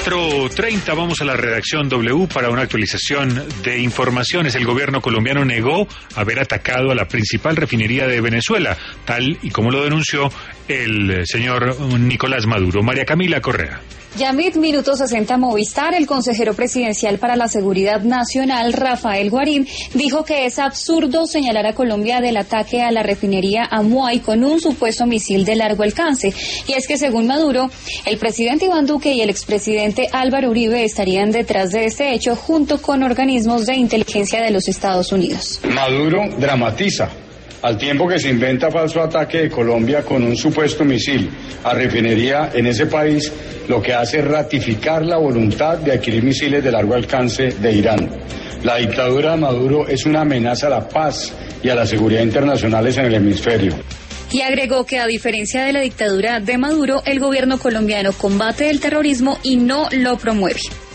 4:30, vamos a la redacción W para una actualización de informaciones. El gobierno colombiano negó haber atacado a la principal refinería de Venezuela, tal y como lo denunció el señor Nicolás Maduro. María Camila Correa. Yamit, Minuto 60 Movistar, el consejero presidencial para la Seguridad Nacional, Rafael Guarín, dijo que es absurdo señalar a Colombia del ataque a la refinería Amuay con un supuesto misil de largo alcance. Y es que, según Maduro, el presidente Iván Duque y el expresidente Álvaro Uribe estarían detrás de este hecho junto con organismos de inteligencia de los Estados Unidos. Maduro dramatiza. Al tiempo que se inventa falso ataque de Colombia con un supuesto misil a refinería en ese país, lo que hace es ratificar la voluntad de adquirir misiles de largo alcance de Irán. La dictadura de Maduro es una amenaza a la paz y a la seguridad internacionales en el hemisferio. Y agregó que, a diferencia de la dictadura de Maduro, el gobierno colombiano combate el terrorismo y no lo promueve.